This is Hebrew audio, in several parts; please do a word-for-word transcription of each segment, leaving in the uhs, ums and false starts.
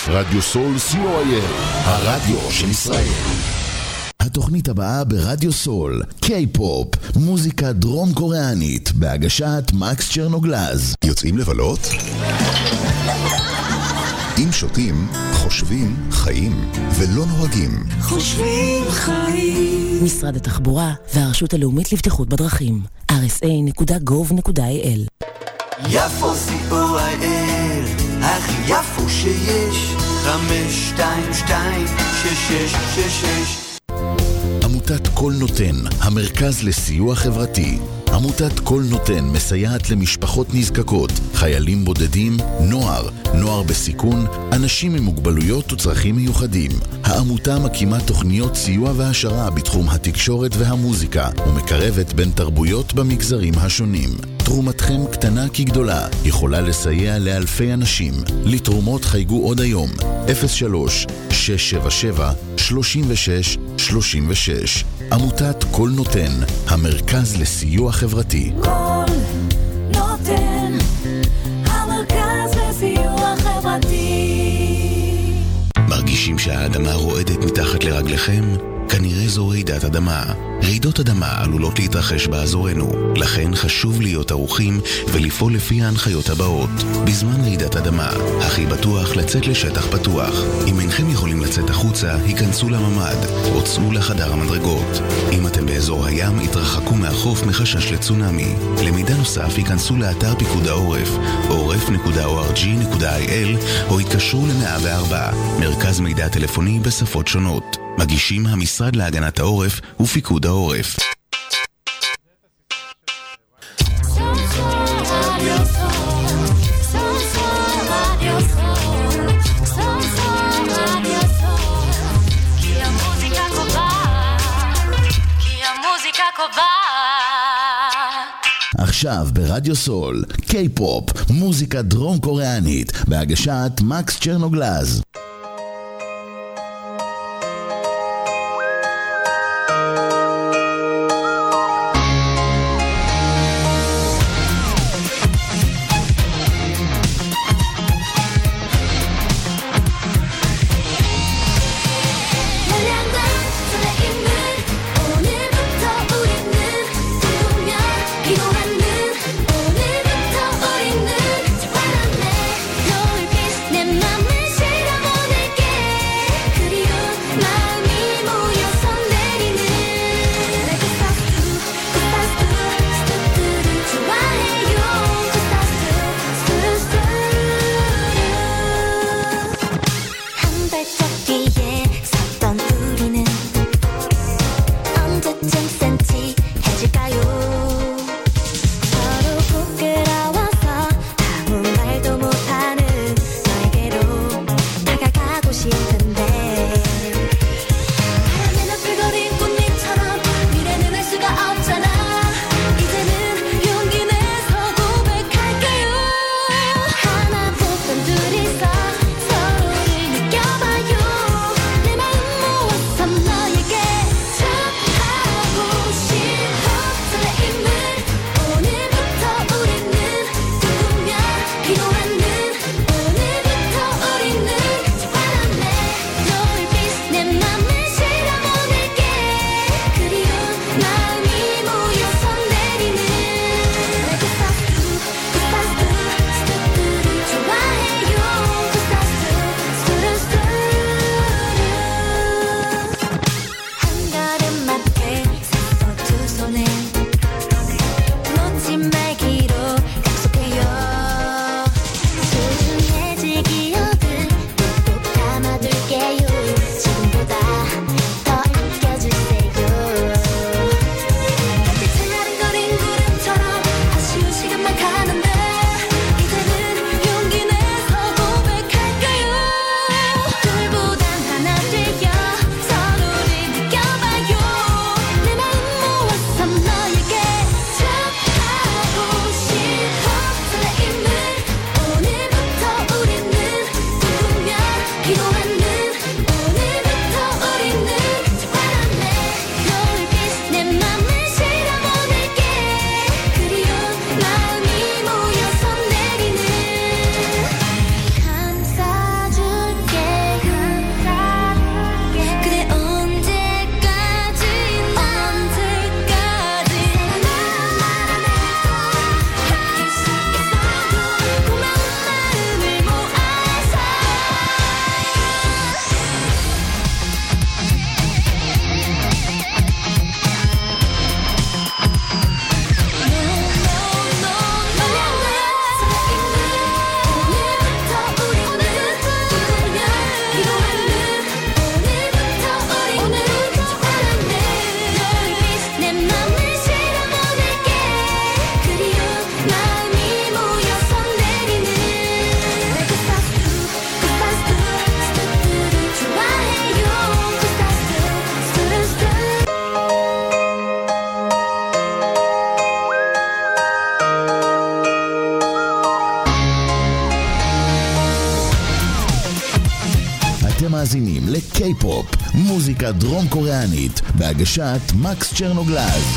רדיו סול סי או איי אל, הרדיו של ישראל. התוכנית הבאה ברדיו סול, קיי-פופ, מוזיקה דרום קוריאנית, בהגשת מקס צ'רנוגלז. יוצאים לבלות? אם שותים, חושבים, חיים, ולא נוהגים. חושבים, חיים. משרד התחבורה והרשות הלאומית לבטיחות בדרכים. אר אס איי נקודה גוב נקודה איי אל. יפו סי או איי אל, הכי יפו שיש, חמש שתיים שתיים שש שש שש שש. עמותת כל נותן, המרכז לסיוע חברתי. עמותת כל נותן מסייעת למשפחות נזקקות, חיילים בודדים, נוער, נוער בסיכון, אנשים עם מוגבלויות וצרכים מיוחדים. העמותה מקימה תוכניות סיוע והשרה בתחום התקשורת והמוזיקה, ומקרבת בין תרבויות במגזרים השונים. תרומתכם קטנה כגדולה, יכולה לסייע לאלפי אנשים. לתרומות חייגו עוד היום, אפס שלוש שש שבע שבע שלושים ושש שלושים ושש. עמותת כל נותן, המרכז לסיוע חברתי. כל נותן, המרכז לסיוע חברתי. מרגישים שהאדמה רועדת מתחת לרגליכם? כנראה זו רעידת אדמה. רעידות אדמה עלולות להתרחש באזורנו, לכן חשוב להיות ערוכים ולפעול לפי ההנחיות הבאות. בזמן רעידת אדמה, הכי בטוח לצאת לשטח פתוח. אם אינכם יכולים לצאת החוצה, היכנסו לממד או צאו לחדר המדרגות. אם אתם באזור הים, התרחקו מהחוף מחשש לצונמי. למידע נוסף, היכנסו לאתר פיקוד העורף, עורף נקודה או אר ג'י נקודה איי אל, או התקשרו ל-מאה וארבע, מרכז מידע טלפוני בשפות שונות. מגישים המשרד להגנת העורף ופיקוד העורף. עכשיו ברדיו סול, קיי-פופ, מוזיקה דרום קוריאנית, בהגשת מקס צ'רנוגלז. 오늘부터 우리는 저 바람에 노을 빛 내 맘을 실어 אתם מאזינים לקיי-פופ, מוזיקה דרום קוריאנית, בהגשת מקס צ'רנוגלז.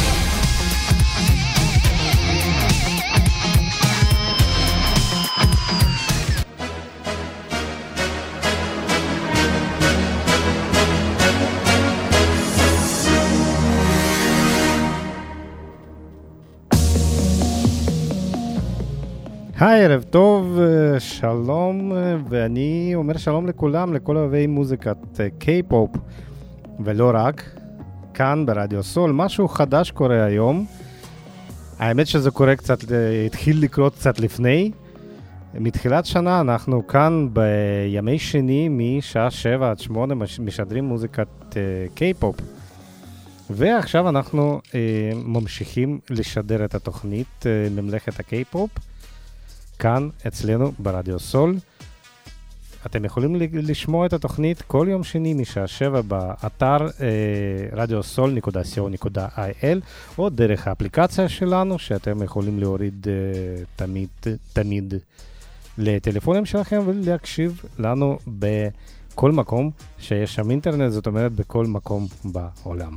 היי, ערב טוב, שלום, ואני אומר שלום לכולם, לכל אוהבי מוזיקת קיי-פופ, ולא רק, כאן ברדיו סול. משהו חדש קורה היום, האמת שזה קורה קצת, התחיל לקרות קצת לפני, מתחילת שנה אנחנו כאן בימי שני משעה שבע עד שמונה משדרים מוזיקת קיי-פופ, ועכשיו אנחנו ממשיכים לשדר את התוכנית ממלכת הקיי-פופ, כאן אצלנו ברדיו סול. אתם יכולים לשמוע את התוכנית כל יום שני משעה שבע באתר רדיו סול נקודה סי או נקודה איי אל או דרך האפליקציה שלנו שאתם יכולים להוריד תמיד, תמיד לטלפונים שלכם ולהקשיב לנו בכל מקום שיש שם אינטרנט, זאת אומרת בכל מקום בעולם.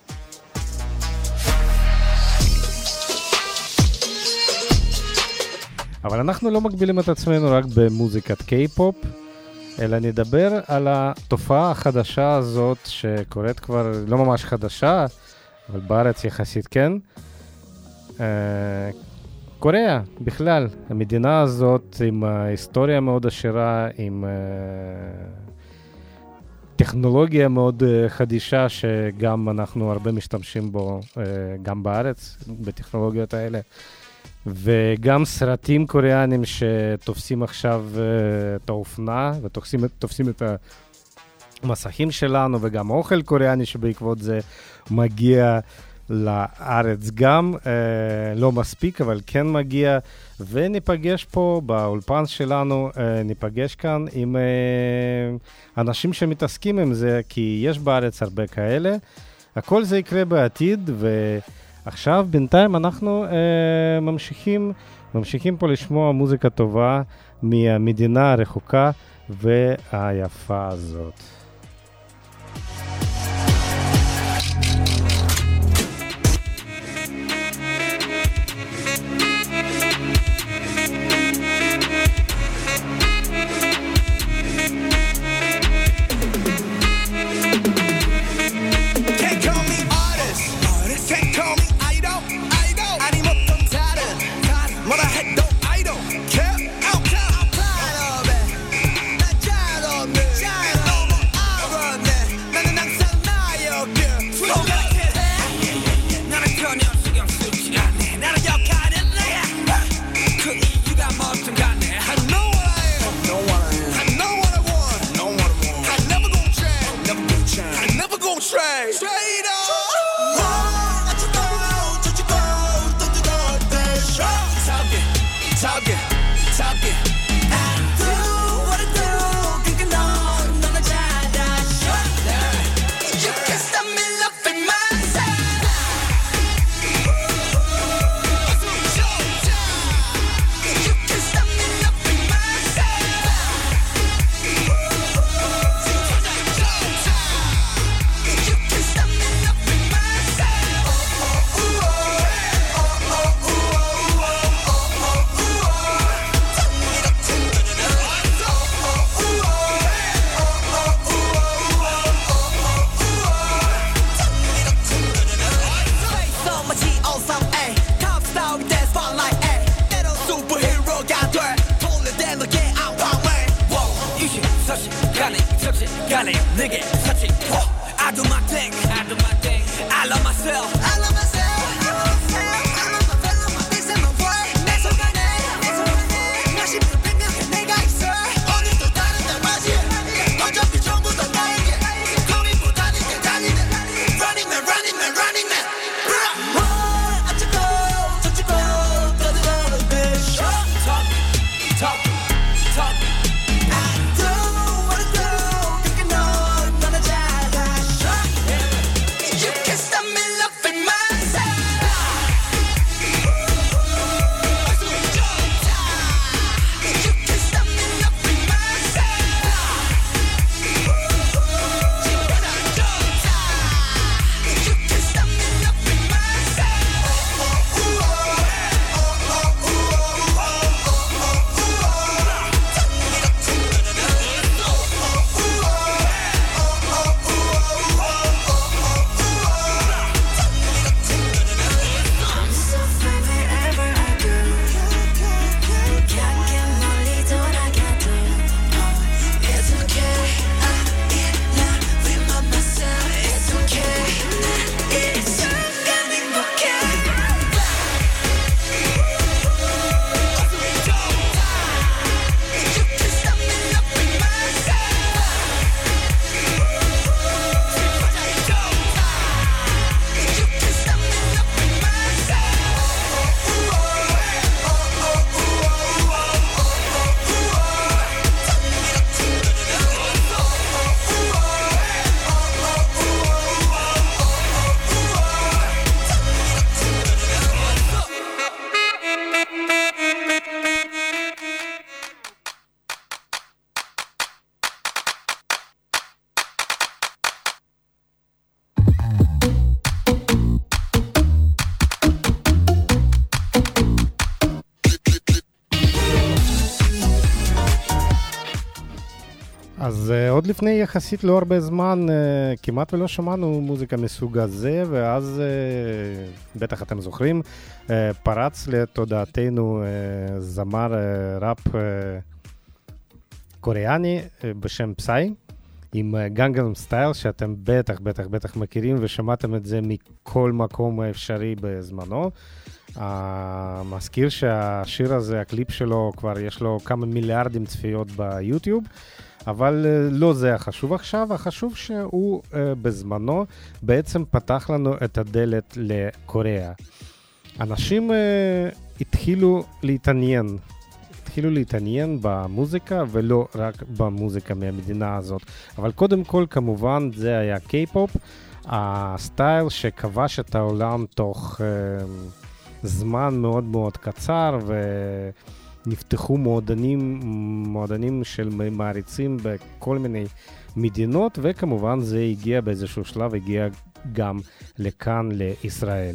אבל אנחנו לא מגבילים את עצמנו רק במוזיקת קיי-פופ, אלא נדבר על התופעה החדשה הזאת שקורית כבר לא ממש חדשה, אבל בארץ יחסית כן. קוריאה בכלל, המדינה הזאת עם היסטוריה מאוד עשירה, עם טכנולוגיה מאוד חדישה שגם אנחנו הרבה משתמשים בו גם בארץ, בטכנולוגיות האלה. וגם סרטים קוריאנים שתופסים עכשיו uh, את האופנה ותופסים תופסים את המסכים שלנו, וגם אוכל קוריאני שבעקבות זה מגיע לארץ גם, uh, לא מספיק אבל כן מגיע, וניפגש פה באולפן שלנו, uh, ניפגש כאן עם uh, אנשים שמתעסקים עם זה, כי יש בארץ הרבה כאלה. הכל זה יקרה בעתיד, ו... עכשיו בינתיים אנחנו אה, ממשיכים, ממשיכים פה לשמוע מוזיקה טובה מהמדינה הרחוקה והיפה הזאת. Kiss the middle of my אז uh, עוד לפני יחסית לא הרבה זמן, uh, כמעט ולא שמענו מוזיקה מסוג הזה, ואז uh, בטח אתם זוכרים, uh, פרץ לתודעתנו uh, זמר uh, ראפ uh, קוריאני uh, בשם פסאי, עם גנגנאם סטייל, שאתם בטח בטח בטח מכירים ושמעתם את זה מכל מקום אפשרי בזמנו. Uh, מזכיר שהשיר הזה, הקליפ שלו, כבר יש לו כמה מיליארדים צפיות ביוטיוב, אבל uh, לא זה החשוב עכשיו, החשוב שהוא uh, בזמנו בעצם פתח לנו את הדלת לקוריאה. אנשים uh, התחילו להתעניין, התחילו להתעניין במוזיקה ולא רק במוזיקה מהמדינה הזאת, אבל קודם כל כמובן זה היה קיי-פופ, הסטייל שכבש את העולם תוך uh, זמן מאוד מאוד קצר, ונפתחו מועדונים, מועדונים של מעריצים בכל מיני מדינות, וכמובן זה הגיע באיזשהו שלב, הגיע גם לכאן, לישראל.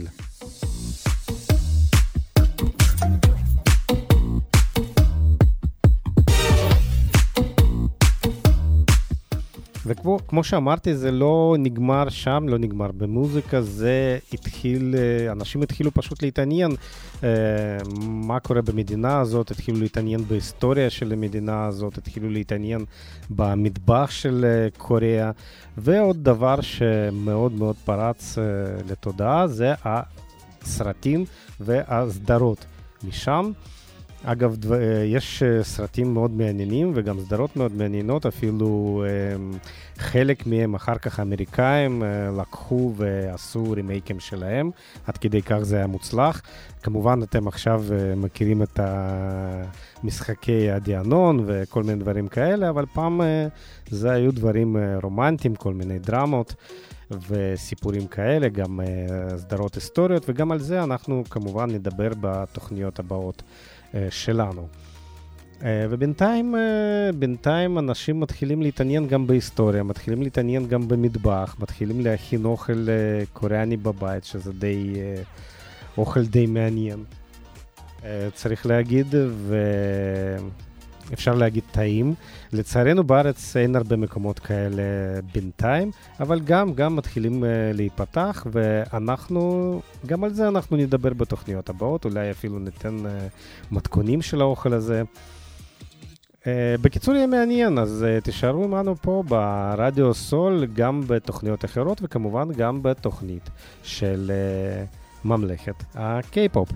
וכמו כמו שאמרתי, זה לא נגמר שם, לא נגמר במוזיקה, זה התחיל, אנשים התחילו פשוט להתעניין אה, מה קורה במדינה הזאת, התחילו להתעניין בהיסטוריה של המדינה הזאת, התחילו להתעניין במטבח של אה, קוריאה, ועוד דבר שמאוד מאוד פרץ אה, לתודעה, זה הסרטים והסדרות משם. אגב, יש סרטים מאוד מעניינים וגם סדרות מאוד מעניינות, אפילו חלק מהם אחר כך האמריקאים לקחו ועשו רימייקים שלהם, עד כדי כך זה היה מוצלח. כמובן אתם עכשיו מכירים את המשחקי הדיאנון וכל מיני דברים כאלה, אבל פעם זה היו דברים רומנטיים, כל מיני דרמות וסיפורים כאלה, גם סדרות היסטוריות, וגם על זה אנחנו כמובן נדבר בתוכניות הבאות שלנו. ובינתיים, בינתיים אנשים מתחילים להתעניין גם בהיסטוריה, מתחילים להתעניין גם במטבח, מתחילים להכין אוכל קוריאני בבית, שזה די, אוכל די מעניין. צריך להגיד, ואפשר להגיד טעים. לצערנו בארץ אין הרבה מקומות כאלה בינתיים, אבל גם, גם מתחילים להיפתח, ואנחנו, גם על זה אנחנו נדבר בתוכניות הבאות, אולי אפילו ניתן מתכונים של האוכל הזה. בקיצור יהיה מעניין, אז תישארו עמנו פה ברדיו סול, גם בתוכניות אחרות, וכמובן גם בתוכנית של ממלכת הקיי-פופ.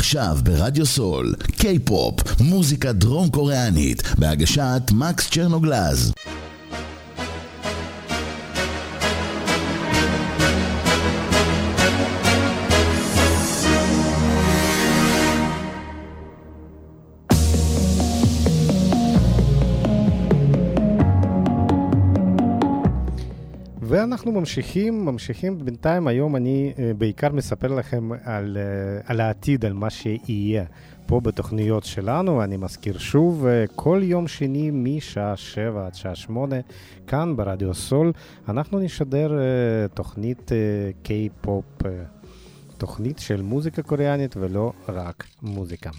עכשיו ברדיו סול, קיי-פופ, מוזיקה דרום קוריאנית, בהגשת מקס צ'רנוגלז. ואנחנו ממשיכים, ממשיכים בינתיים. היום אני בעיקר מספר לכם על, על העתיד, על מה שיהיה פה בתוכניות שלנו. אני מזכיר שוב, כל יום שני משעה שבע עד שעה שמונה, כאן ברדיו סול, אנחנו נשדר תוכנית קיי-פופ, תוכנית של מוזיקה קוריאנית ולא רק מוזיקה.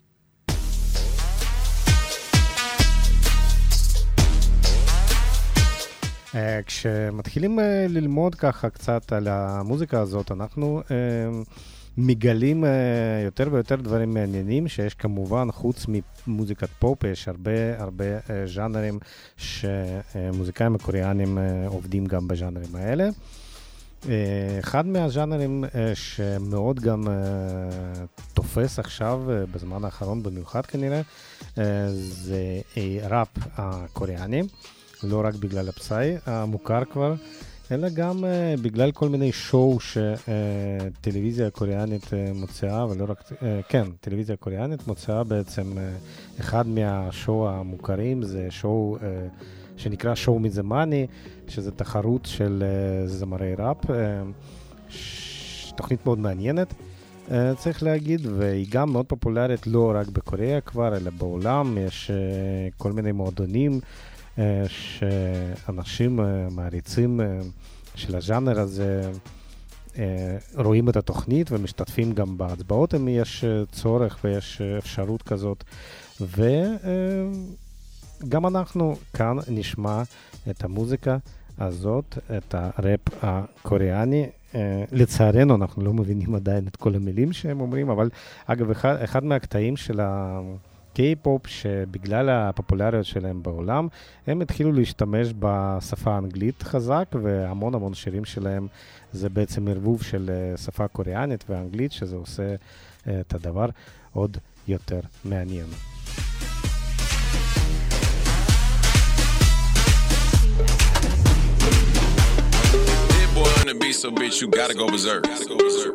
כשמתחילים ללמוד ככה קצת על המוזיקה הזאת, אנחנו מגלים יותר ויותר דברים מעניינים, שיש כמובן, חוץ ממוזיקת פופ, יש הרבה הרבה ז'אנרים שמוזיקאים הקוריאנים עובדים גם בז'אנרים האלה. אחד מהז'אנרים שמאוד גם תופס עכשיו, בזמן האחרון במיוחד כנראה, זה ראפ הקוריאני. לא רק בגלל הפסאי המוכר כבר, אלא גם uh, בגלל כל מיני שואו שטלוויזיה קוריאנית uh, מוצאה, ולא רק, uh, כן, טלוויזיה קוריאנית מוצאה בעצם, uh, אחד מהשואו המוכרים זה שואו uh, שנקרא שואו מזמני, שזה תחרות של uh, זמרי ראפ, uh, ש... תוכנית מאוד מעניינת, uh, צריך להגיד, והיא גם מאוד פופולרית לא רק בקוריאה כבר, אלא בעולם. יש uh, כל מיני מועדונים, שאנשים מעריצים של הז'אנר הזה רואים את התוכנית ומשתתפים גם בהצבעות אם יש צורך ויש אפשרות כזאת. וגם אנחנו כאן נשמע את המוזיקה הזאת, את הראפ הקוריאני. לצערנו אנחנו לא מבינים עדיין את כל המילים שהם אומרים, אבל אגב אחד, אחד מהקטעים של ה... קיי-פופ, שבגלל הפופולריות שלהם בעולם, הם התחילו להשתמש בשפה האנגלית חזק, והמון המון שירים שלהם זה בעצם ערבוב של שפה קוריאנית ואנגלית, שזה עושה את הדבר עוד יותר מעניין. Big boy on the beat, so bitch, you gotta go berserk. Gotta go berserk.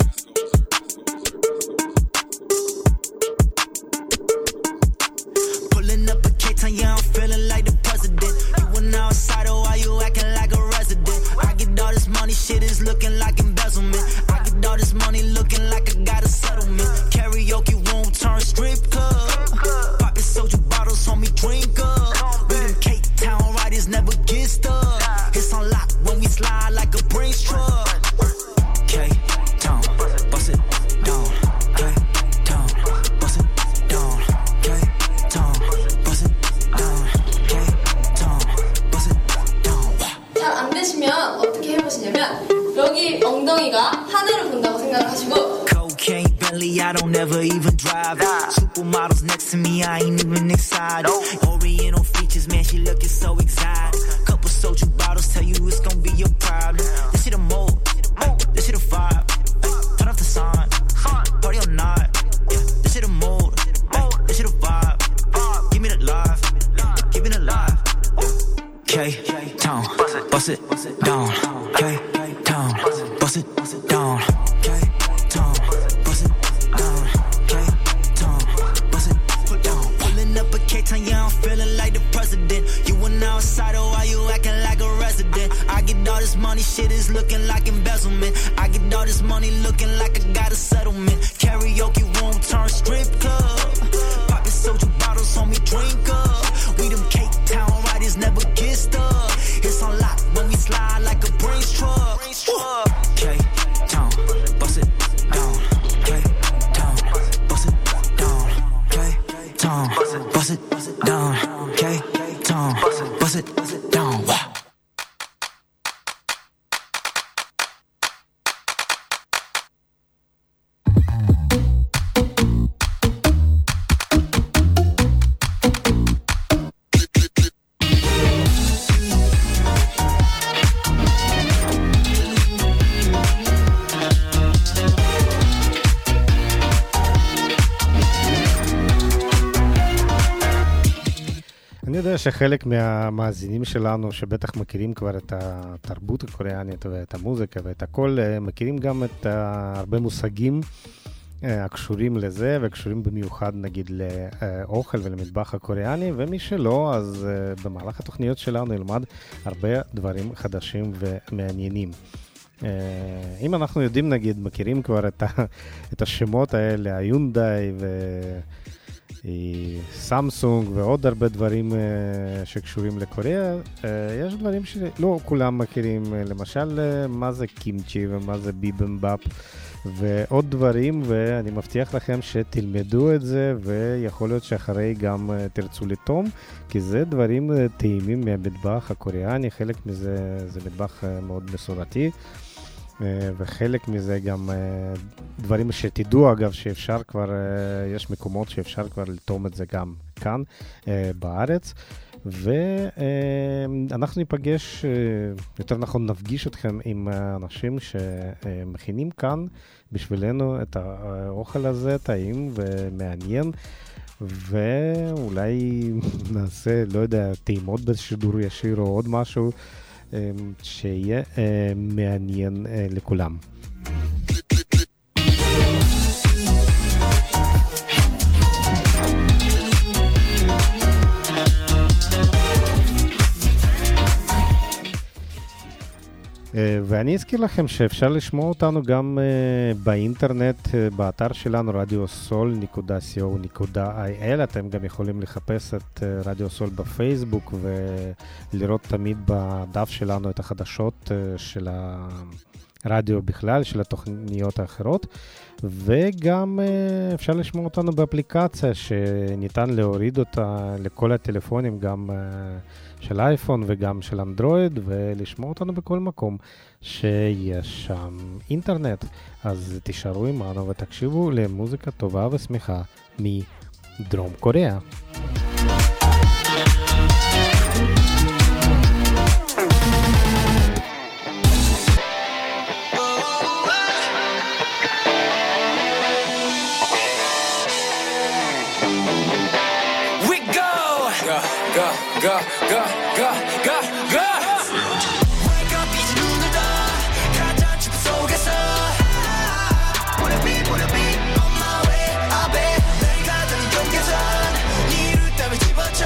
Yeah, I'm feeling like the president. You an outsider, why you acting like a resident? I get all this money, shit is looking like embezzlement. I get all this money looking like I got a settlement. Karaoke room turn strip club. Poppin' soju bottles, homie, drink up. We them Cape Town riders never get stuck. It's on lock when we slide like a Brinks truck. K-Town, bust it down. K-Town, bust it down. K-Town, bust it down. K-Town, bust it down. 잘 안 되시면 어떻게 해보시냐면 여기 엉덩이가 하늘을 본다고 생각을 하시고 Cocaine Bentley, I don't ever even drive it. Supermodels next to me, I ain't even excited. Oriental features, man, she looking so exotic. Couple soju bottles tell you it's gonna be your problem. This shit a mode, ay, this shit a vibe. Ay, turn off the sign, party or not. Yeah, this shit a mode, ay, this shit a vibe. Give me the life, give me the life. K-Town, bust it down. K-Town, bust it down. K-Town, bust it down. K-Town, bust it down. Pulling up a K-Town, yeah, I'm feeling like the president. You an outsider, why you acting like a resident? I get all this money, shit is looking like embezzlement. I get all this money looking like I got a settlement. Karaoke room turn strip club. Poppin' soju bottles, homie, drink up. We them Cape Town riders never get stuck. It's on lock when we slide like a Brinks truck. K-Town, bust it down. K-Town, bust it down. K-Town, bust it down. K-Town, bust it down. יודע שחלק מהמאזינים שלנו שבטח מכירים כבר את התרבות הקוריאנית ואת המוזיקה ואת הכל, מכירים גם את הרבה מושגים הקשורים לזה וקשורים במיוחד נגיד לאוכל ולמטבח הקוריאני, ומי שלא אז במהלך התוכניות שלנו ילמד הרבה דברים חדשים ומעניינים. אם אנחנו יודעים נגיד, מכירים כבר את, ה, את השמות האלה, היונדאי וסמסונג ועוד הרבה דברים שקשורים לקוריאה, יש דברים שלא כולם מכירים, למשל מה זה קימצ'י ומה זה ביבמבאפ ועוד דברים, ואני מבטיח לכם שתלמדו את זה, ויכול להיות שאחרי גם תרצו לטום, כי זה דברים טעימים מהמטבח הקוריאני, חלק מזה זה מטבח מאוד מסורתי, וחלק מזה גם דברים שתדעו אגב שאפשר כבר, יש מקומות שאפשר כבר לטום את זה גם כאן בארץ, ואנחנו ניפגש, יותר נכון נפגיש אתכם עם אנשים שמכינים כאן בשבילנו את האוכל הזה, טעים ומעניין, ואולי נעשה, לא יודע, טעימות בשידור ישיר או עוד משהו שיהיה מעניין לכולם. ואני אזכיר לכם שאפשר לשמוע אותנו גם באינטרנט, באתר שלנו רדיו סול נקודה סי או נקודה איי אל. אתם גם יכולים לחפש את רדיו סול בפייסבוק ולראות תמיד בדף שלנו את החדשות של הרדיו בכלל, של התוכניות האחרות, וגם אפשר לשמוע אותנו באפליקציה שניתן להוריד אותה לכל הטלפונים, גם של אייפון וגם של אנדרואיד, ולשמוע אותנו בכל מקום שיש שם אינטרנט. אז תישארו עמנו ותקשיבו למוזיקה טובה ושמחה מדרום קוריאה. Go, go, go, go, go. Wake up, 이제 눈을 떠. 가장 춥 속에서. Wanna be, wanna be on my way. I'll be 날 가던 경계선. 네 이룰 땀을 집어쳐.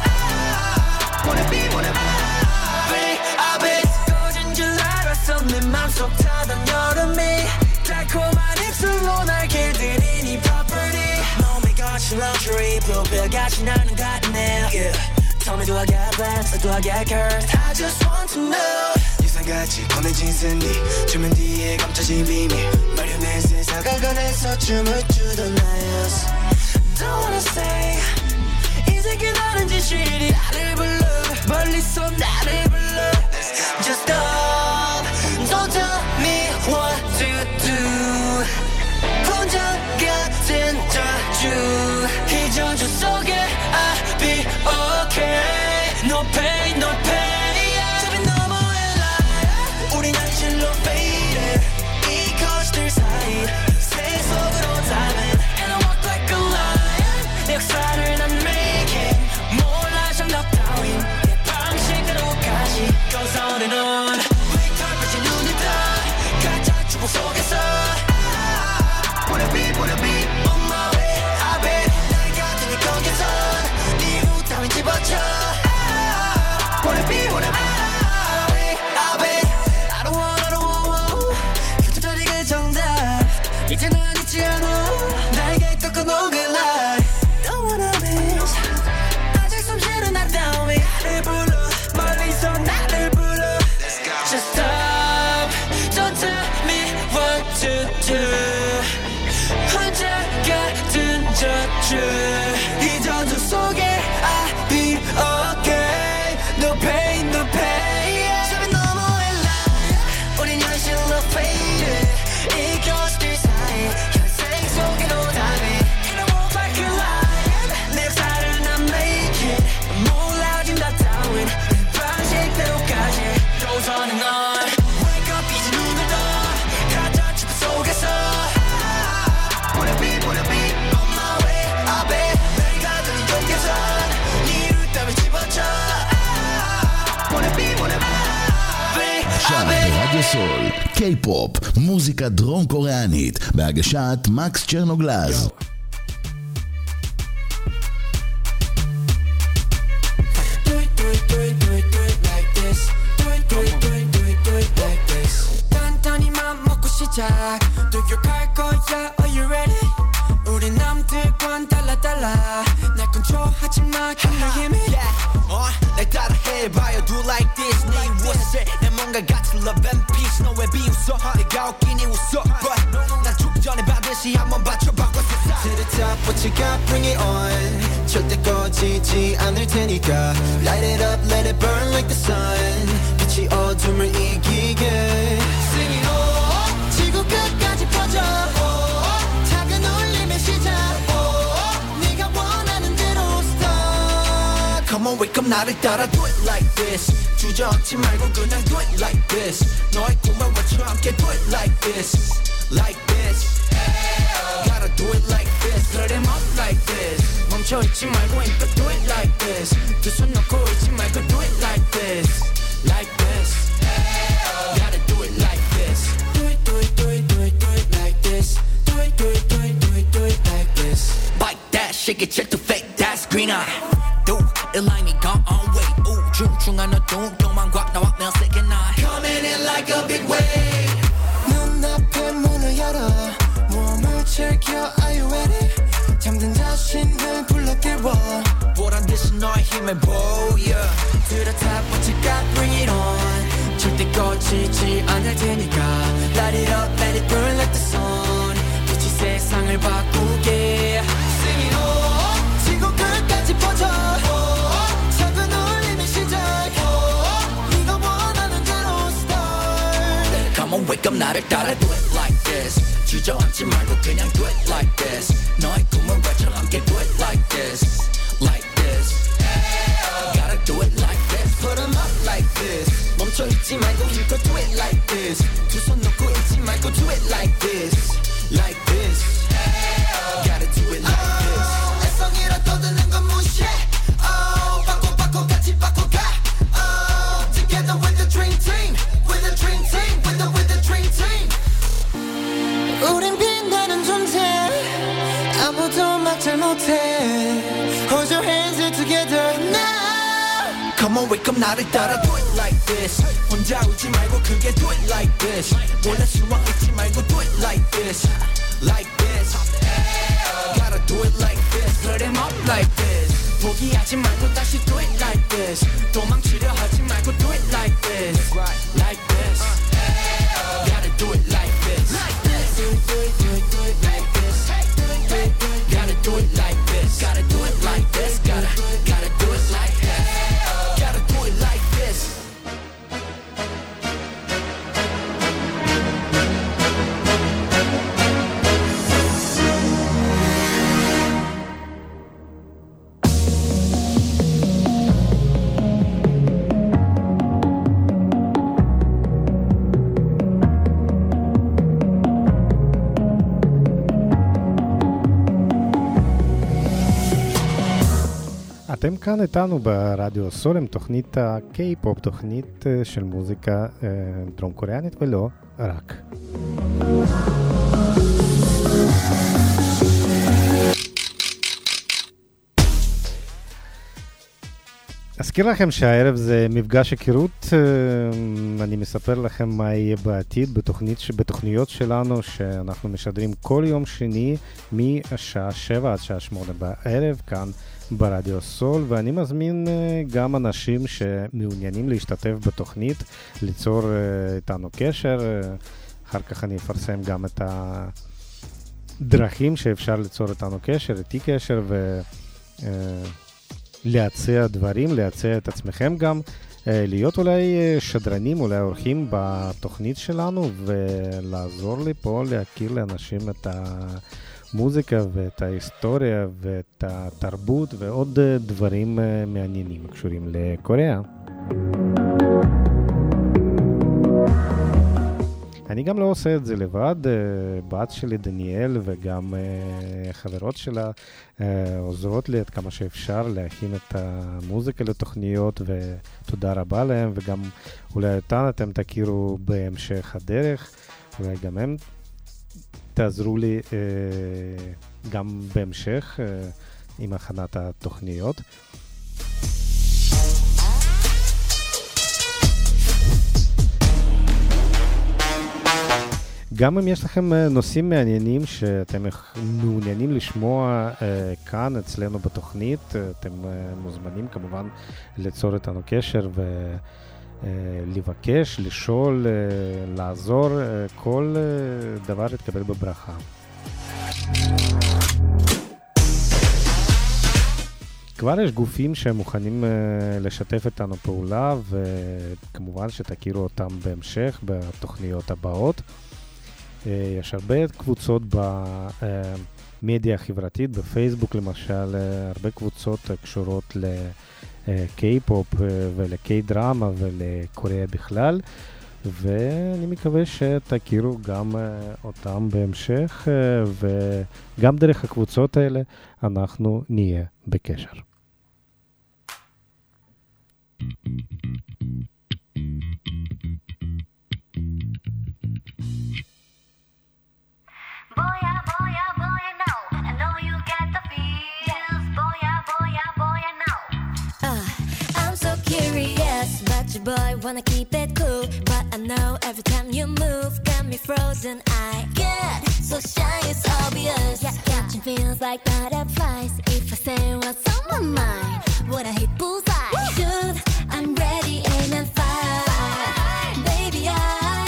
Wanna be, wanna be. I'll be 꺼진 줄 알았어. 내 맘속 타던 여름이 달콤한 입술로 날 길들이니 property. 몸이 거친 luxury. 불빛같이 나는 같네. Yeah. Tell me, do I get blessed or do I get cursed? I just want to know. 예상같이 꺼내진 샌디 주면 뒤에 감춰진 비밀 마련해 세상을 꺼내서 춤을 추던 나였어. Don't wanna say 이 세계 나는 진실이 나를 불러 멀리서 나를 불러. Just stop. Don't tell me what to do. 혼자 같은 저주 이 저주 속에 I'll be okay. No pain, no pain. 잡힌 너머의 line 우린 현실로 faded. 이 거짓들 사이 세속으로 담은 And I walk like a lion. 내 역사를 난 making. 몰라 정답 따윈 내 방식대로까지 Goes on and on. Wake up 빛이 눈을 떠 가짜 축복 속에서 Wanna be, wanna be on my way. I've been 날 같은 이 거기서 네 후 따윈 집어쳐. Wanna be, wanna be I've been I don't want, I don't want 흩어져리 그 정답 이제 난 잊지 않아. 나에게 꺾어놓은 그 lie. Don't wanna miss 아직 숨쉬는 아름다움이 나를 불러 멀리서 나를 불러. Just stop. Don't tell me what to do. 혼자 같은 저주 이 저주 속에 I'll be okay. No pain, no pain. 잡힌 너머의 line 우린 현실로 faded. 이 거짓들 사이 סול, קיי-פופ, מוזיקה דרום קוריאנית, בהגשת מקס צ'רנוגלז. 돌격할 거야, are you ready? 우리 남들과는 달라 달라 날 컨트롤하지 마, can you hear me? Yeah, 어, 날 따라해봐요, do like this 네 무엇을 내 뭔가 같이 love and peace 너왜 비웃어, 내가 웃기니 웃어 But 난 죽전에 반드시 한번 받쳐봐고 세상 To the top, what you got, bring it on 절대 꺼지지 않을 테니까 Light it up, let it burn like the sun 빛이 어둠을 이기게 Sing it all 끝까지 퍼져 작은 울림의 시작 네가 원하는 대로 start Come on wake up 나를 따라 do it like this 주저앉지 말고 그냥 do it like this 너의 꿈을 외쳐 함께 do it like this Like this Gotta do it like this Let them up like this 멈춰있지 말고 힘껏 do it like this 두 손 놓고 있지 말고 do it like this Like this Gotta do it like this Do it, do it, do it, do it, do it like this Do it, do it, do it, do it, do it like this Bite that, shake it, check the fake, that's green eye Do it like me, gone on way Ooh, 중중한 어둠, 똥만 꽉 나와 내 second eye Coming in like a big wave 눈앞에 문을 열어 몸을 즐겨, are you ready? 잠든 자신을 불러들워 보란 듯이 너의 힘을 보여 To the top, what you got, bring it on 절대 꺼지지 않을 테니까 Light it up, let it burn like the sun 빛이 세상을 바꾸게 Sing it all 지구 끝까지 퍼져 작은 울림의 시작 네가 원하는 대로 start Come on wake up 나를 따라 do it like this 주저앉지 말고 그냥 do it like this 너의 꿈을 외쳐 함께 do it like this Like this Gotta do it like this Put 'em up like this 멈춰있지 말고 힘껏 do it like this 두 손 놓고 있지 말고 do it like this Like this Gotta do it like this 애성이라 떠드는 건 무시해 Oh 바꿔 바꿔 같이 바꿔가 Oh Together with the dream team With the dream team With the with the dream team 우린 빛나는 존재 아무도 막지 못해 Hold your hands together now Come on wake up 나를 따라 do it like this 혼자 울지 말고 크게 do it like this 원래 수왕 잊지 말고 do it like this Like this Gotta do it like this Let them up like this 포기하지 말고 다시 do it like this 도망치려 하지 말고 do it like this Like this Gotta do it like this Do it, do it, do it, do it like this Gotta do it like this Gotta do it like this Gotta, gotta do it like this Gotta do it like this אתם כאן איתנו ברדיו סול עם תוכנית הקיי-פופ, תוכנית של מוזיקה דרום קוריאנית ולא רק. אזכיר לכם שהערב זה מפגש היכרות, אני מספר לכם מה יהיה בעתיד בתוכנית, בתוכניות שלנו שאנחנו משדרים כל יום שני מהשעה שבע עד שעה שמונה בערב כאן ברדיו סול, ואני מזמין גם אנשים שמעוניינים להשתתף בתוכנית, ליצור איתנו קשר. אחר כך אני אפרסם גם את הדרכים שאפשר ליצור איתנו קשר, איתי קשר, ולהציע דברים, להציע את עצמכם גם, להיות אולי שדרנים, אולי אורחים בתוכנית שלנו, ולעזור לי פה להכיר לאנשים את ה... מוזיקה ואת ההיסטוריה ואת התרבות ועוד דברים מעניינים הקשורים לקוריאה. אני גם לא עושה את זה לבד, בת שלי דניאל וגם חברות שלה עוזרות לי עד כמה שאפשר להכין את המוזיקה לתוכניות, ותודה רבה להם, וגם אולי אותן אתם תכירו בהמשך הדרך, אולי גם הם תעזרו לי גם בהמשך עם הכנת התוכניות. גם אם יש לכם נושאים מעניינים שאתם מעוניינים לשמוע כאן אצלנו בתוכנית, אתם מוזמנים כמובן ליצור איתנו קשר ולבקש, לשאול, לעזור, כל דבר יתקבל בברכה. כבר יש גופים שמוכנים לשתף איתנו פעולה, וכמובן שתכירו אותם בהמשך בתוכניות הבאות. יש הרבה קבוצות במדיה החברתית, בפייסבוק למשל, הרבה קבוצות קשורות לקיי-פופ ולקיי-דרמה ולקוריאה בכלל, ואני מקווה שתכירו גם אותם בהמשך, וגם דרך הקבוצות האלה אנחנו נהיה בקשר. Boya, boya, boya, no. I know you get the feels. Boya, boya, boya, no. Uh, I'm so curious, but your boy wanna keep it cool. But I know every time you move, got me frozen. I get so shy, it's obvious. Yeah, catching feels like butterflies. If I say what's on my mind, would I hit bullseye? Shoot, I'm ready, aim and fire. Baby, I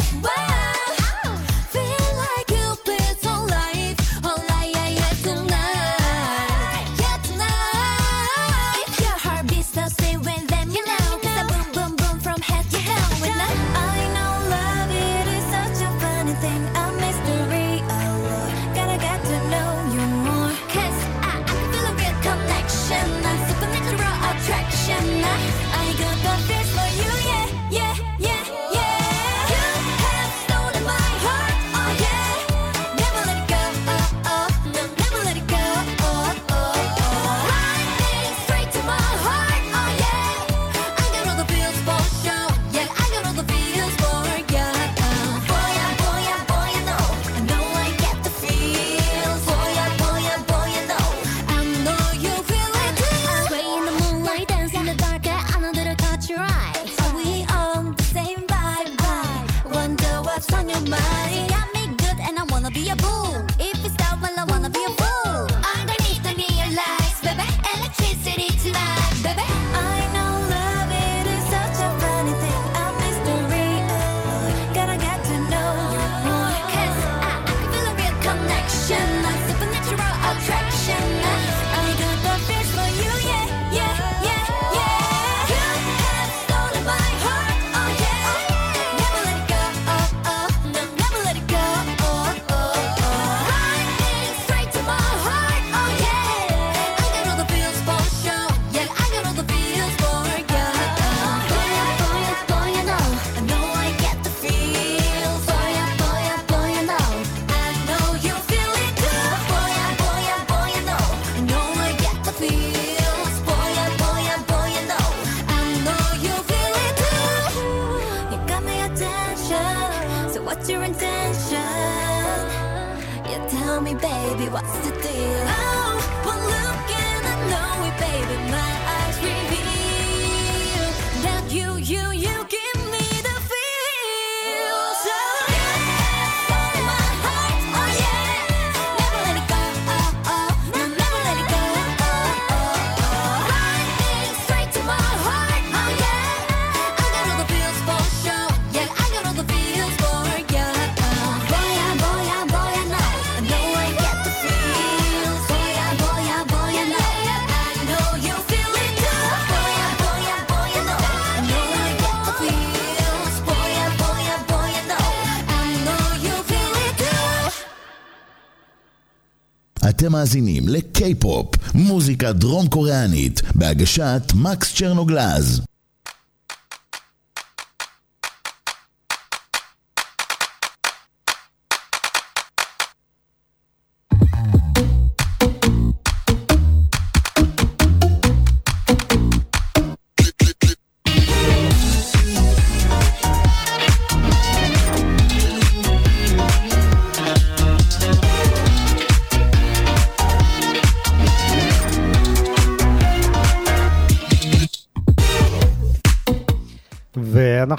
אתם מאזינים לקיי-פופ, מוזיקה דרום קוריאנית, בהגשת מקס צ'רנוגלז.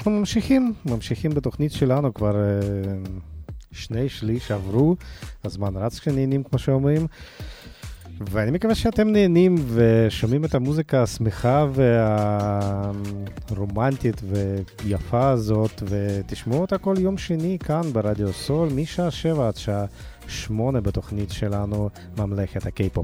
ואנחנו ממשיכים, ממשיכים בתוכנית שלנו, כבר שני שליש עברו, הזמן רץ כשנהנים כמו שאומרים, ואני מקווה שאתם נהנים ושומעים את המוזיקה השמחה והרומנטית ויפה הזאת, ותשמעו אותה כל יום שני כאן ברדיו סול, משעה שבע עד שעה שמונה בתוכנית שלנו, ממלכת הקיי-פופ.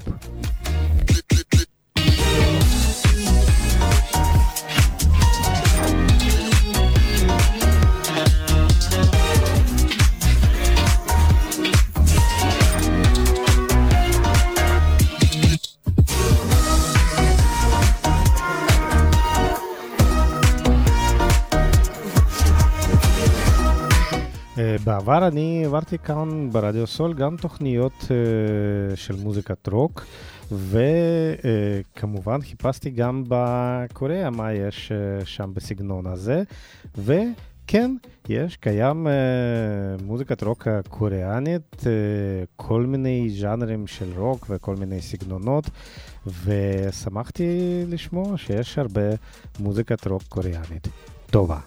בעבר אני עברתי כאן ברדיו סול גם תוכניות uh, של מוזיקת רוק, וכמובן uh, חיפשתי גם בקוריאה מה יש uh, שם בסגנון הזה, וכן, יש, קיים uh, מוזיקת רוק קוריאנית, uh, כל מיני ז'אנרים של רוק וכל מיני סגנונות, ושמחתי לשמוע שיש הרבה מוזיקת רוק קוריאנית טובה.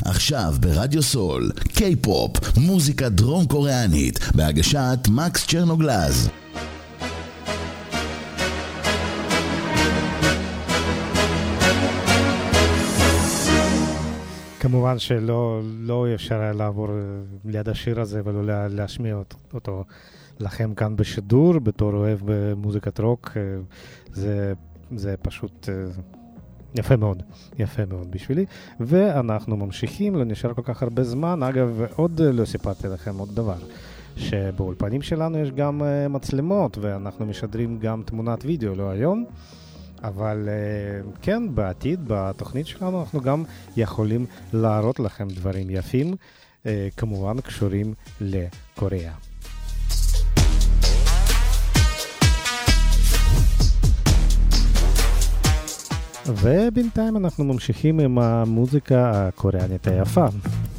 עכשיו ברדיו סול, קיי-פופ, מוזיקה דרום קוריאנית, בהגשת מקס צ'רנוגלז. כמובן שלא לא אפשר היה לעבור ליד השיר הזה ולא להשמיע אותו לכם כאן בשידור, בתור אוהב במוזיקת רוק. זה, זה פשוט יפה מאוד, יפה מאוד בשבילי. ואנחנו ממשיכים, לא נשאר כל כך הרבה זמן. אגב, עוד לא סיפרתי לכם עוד דבר, שבאולפנים שלנו יש גם מצלמות, ואנחנו משדרים גם תמונת וידאו, לא היום. אבל כן, בעתיד, בתוכנית שלנו, אנחנו גם יכולים להראות לכם דברים יפים, כמובן קשורים לקוריאה. ובינתיים אנחנו ממשיכים עם המוזיקה הקוריאנית היפה.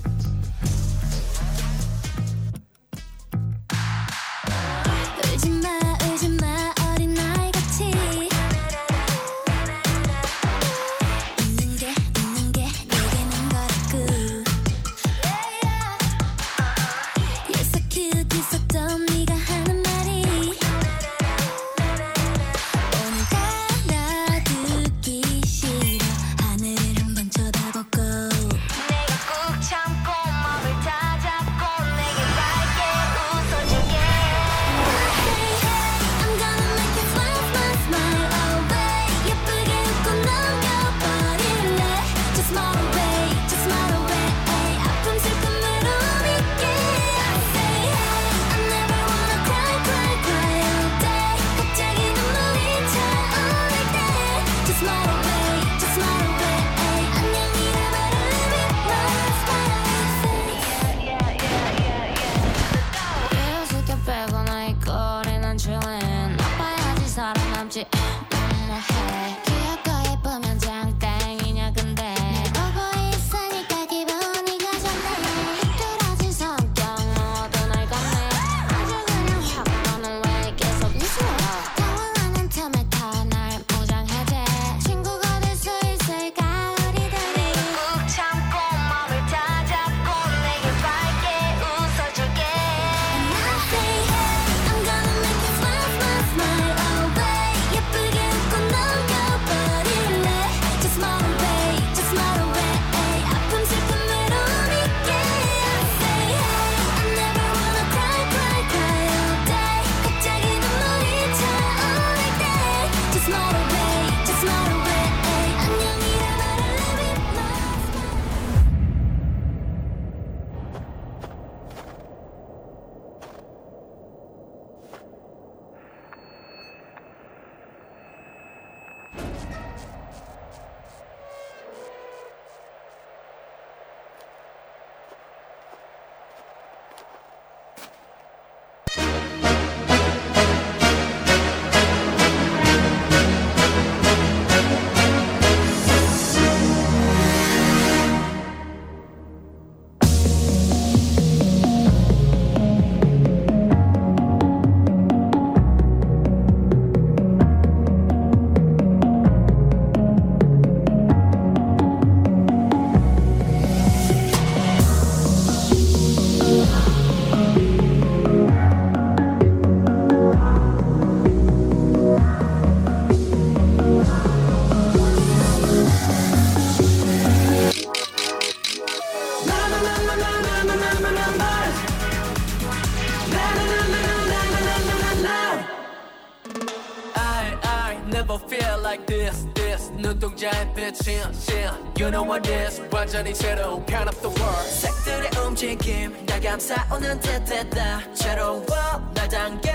You know what is 완전히 새로운 kind of the world 색들의 움직임 날 감싸오는 듯했다 새로워 날 당겨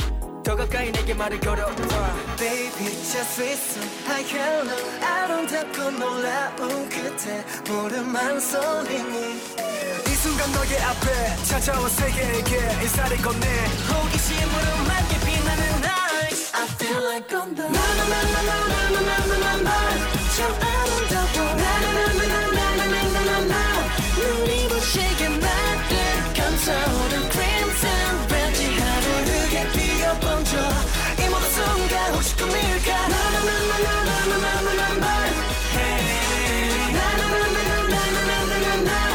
더 가까이 내게 말을 걸어와 Baby just listen Hi hello 아름답고 놀라운 끝에 부름만 소리니 이 순간 너의 앞에 찾아온 세계에게 인사를 건네 호기심으로 맑게 빛나는 nights I feel like on the 나나나나나나나나나나 참 아름다워 나나나나나나나나나 눈이 부시게 만든 감싸오는 crimson 왠지 하루르게 피어번져 이 모든 순간 혹시 꿈일까 나나나나나나나나나 나나나나나나나나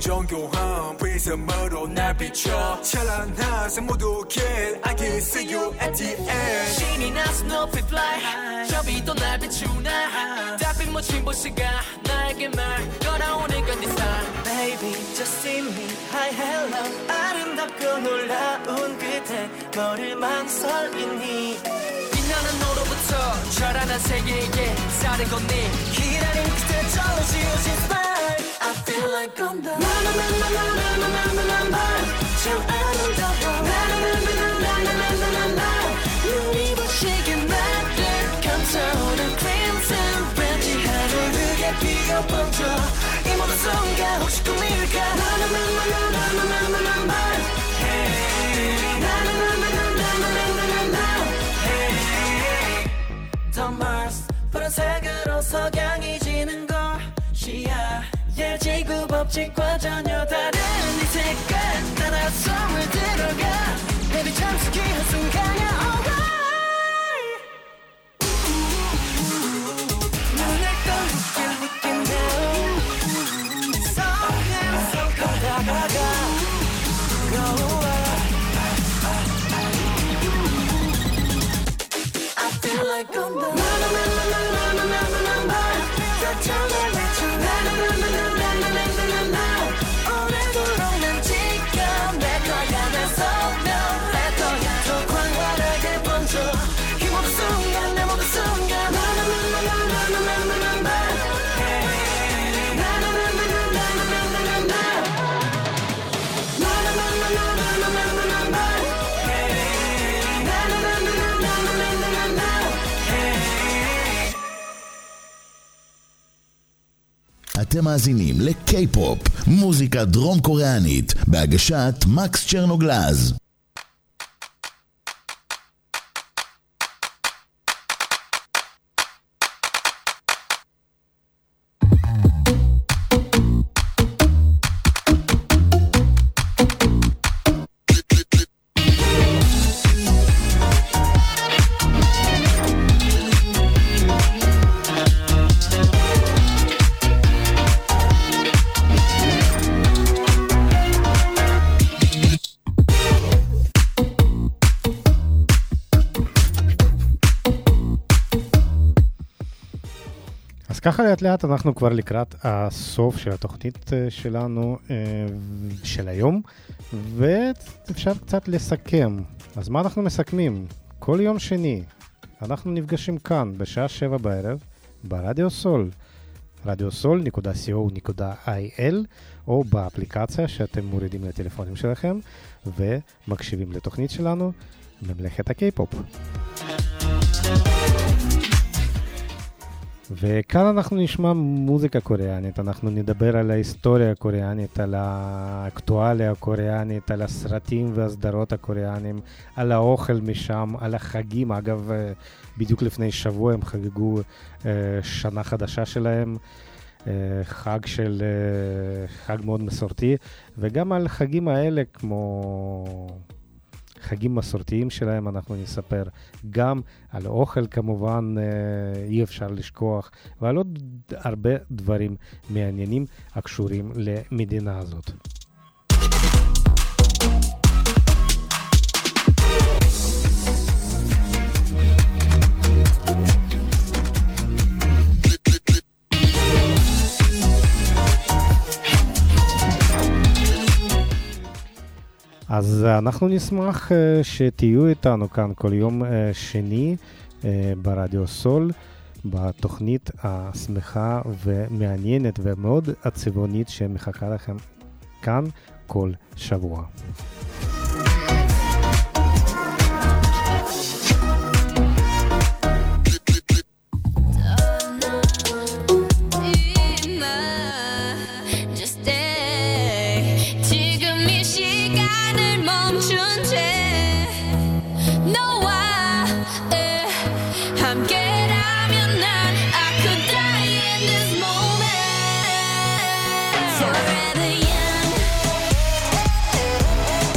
정교한 prism으로 날 비춰 찬란한 생모두길 I can see you at the end 신이 나서 높이 fly 저 빛도 날 비추나 달빛 묻힌 보시가 나에게 말 걸어오는 건 네 style Baby just see me hi hello 아름답고 놀라운 그대 뭐를 망설이니 빛나는 너로부터 찬란한 세계에 살을 걷니 기다린 그대처럼 지어진 style I feel like I'm the 나나나나나나나나나나 참 아름다워 나나나나나나나나나 눈이 부시게 만들 감싸오는 crimson 왠지 하늘을 피어 번져 이 모든 순간 혹시 꿈일까 나나나나나나나나나 나나나나나나나나나 The Mars 푸른색으로 석양이 지는 걸 시야 예 지구 법칙과 전혀 다른 이 색깔 따라 숨을 들어가 Baby 잠시 귀한 순간이야 alright 눈을 떠올릴 느낌 now 속에서 다가가 Go away I feel like I'm the 나나나나나나나나나 펼쳐내 미쳐 나나나나나나나나나 오늘도 난 지금 내 거야 내 소멸할 거야 더 광활하게 번져 이 모든 순간 내 모든 순간 나나나나나나나나나 나나나나나나나나나 나나나나나나나나나 אתם מאזינים לקיי-פופ, מוזיקה דרום קוריאנית, בהגשת מקס צ'רנוגלז. ככה לאט לאט אנחנו כבר לקראת הסוף של התוכנית שלנו של היום, ואפשר קצת לסכם. אז מה אנחנו מסכמים? כל יום שני אנחנו נפגשים כאן בשעה שבע בערב ברדיו סול, רדיו סול נקודה סי או נקודה איי אל, או באפליקציה שאתם מורידים לטלפונים שלכם ומקשיבים לתוכנית שלנו ממלכת הקיי-פופ. וכאן אנחנו נשמע מוזיקה קוריאנית, אנחנו נדבר על ההיסטוריה הקוריאנית, על האקטואליה הקוריאנית, על הסרטים והסדרות הקוריאנים, על האוכל משם, על החגים. אגב, בדיוק לפני שבוע הם חגגו שנה חדשה שלהם, חג של חג מאוד מסורתי, וגם על חגים האלה כמו חגים מסורתיים שלהם אנחנו נספר, גם על אוכל כמובן אי אפשר לשכוח, ועל עוד הרבה דברים מעניינים הקשורים למדינה הזאת. אז אנחנו נשמח שתהיו איתנו כאן כל יום שני ברדיו סול, בתוכנית השמחה ומעניינת ומאוד הצבעונית שמחכה לכם כאן כל שבוע. Forever young.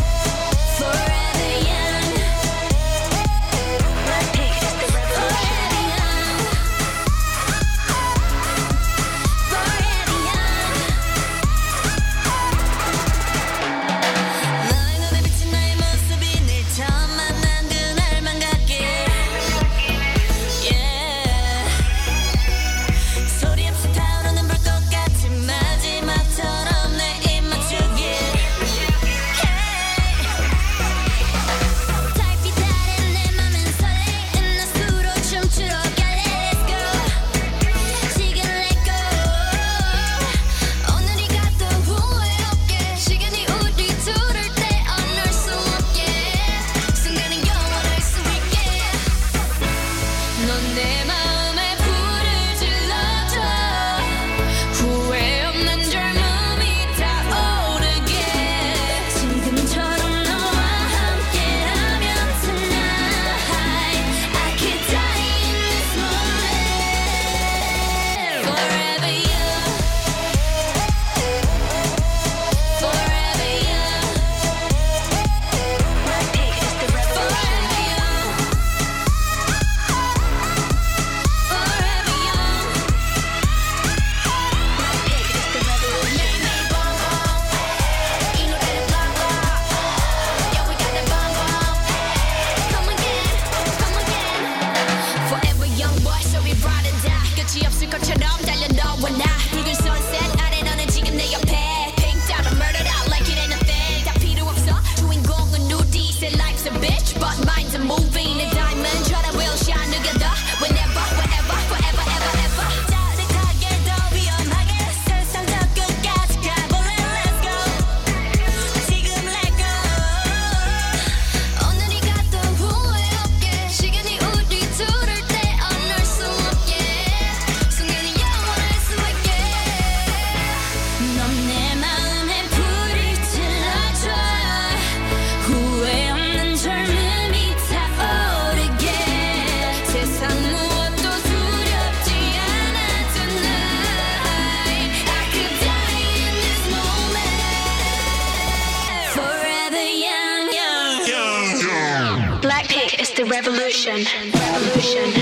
the revolution. Revolution.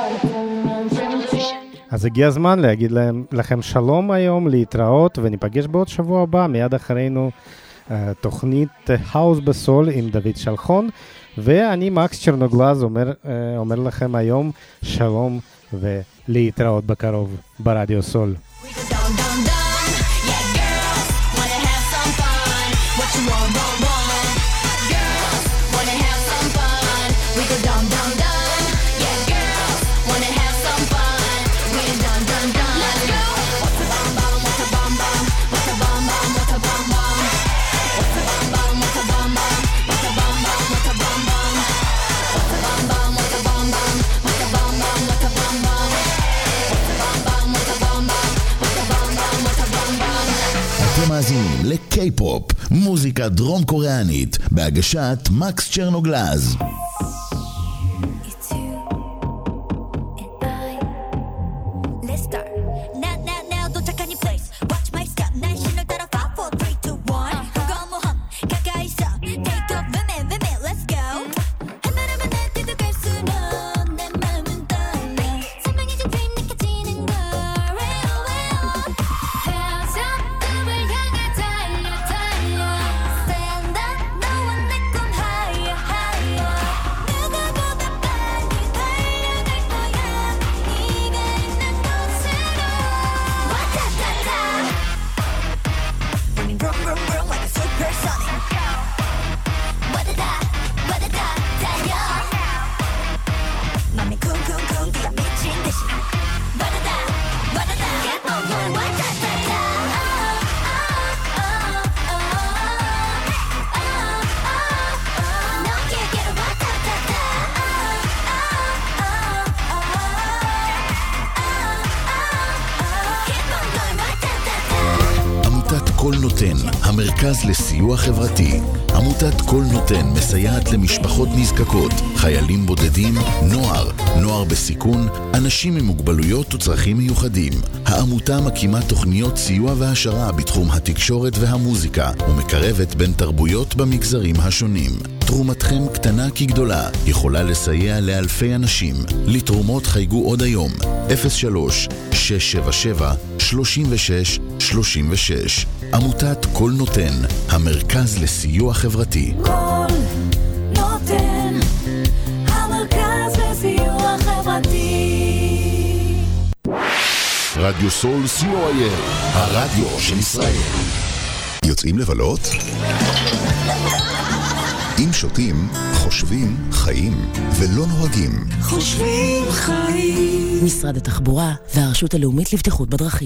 אז הגיע הזמן להגיד להם, לכם שלום היום, להתראות, וניפגש בעוד שבוע הבא, מיד אחרינו uh, תוכנית האוס בסול עם דוד שלחון, ואני מקס צ'רנוגלז אומר, uh, אומר לכם היום שלום ולהתראות בקרוב ברדיו סול. מאזינים לקיי-פופ, מוזיקה דרום קוריאנית, בהגשת מקס צ'רנוגלז. כל נותן, המרכז לסיוע חברתי. עמותת כל נותן מסייעת למשפחות נזקקות, חיילים בודדים, נוער, נוער בסיכון, אנשים עם מוגבלויות וצרכים מיוחדים. העמותה מקימה תוכניות סיוע והשרה בתחום התקשורת והמוזיקה, ומקרבת בין תרבויות במגזרים השונים. תרומתכם קטנה כגדולה, יכולה לסייע לאלפי אנשים. לתרומות חייגו עוד היום, אפס שלוש שש שבע שבע שלושים ושש שלושים ושש. עמותת כל נותן, המרכז לסיוע חברתי. כל נותן, המרכז לסיוע חברתי. רדיו סול סי או איי אל, הרדיו של ישראל. יוצאים לבלות? אם שותים, חושבים, חיים, ולא נוהגים. חושבים, חיים. משרד התחבורה והרשות הלאומית לבטיחות בדרכים.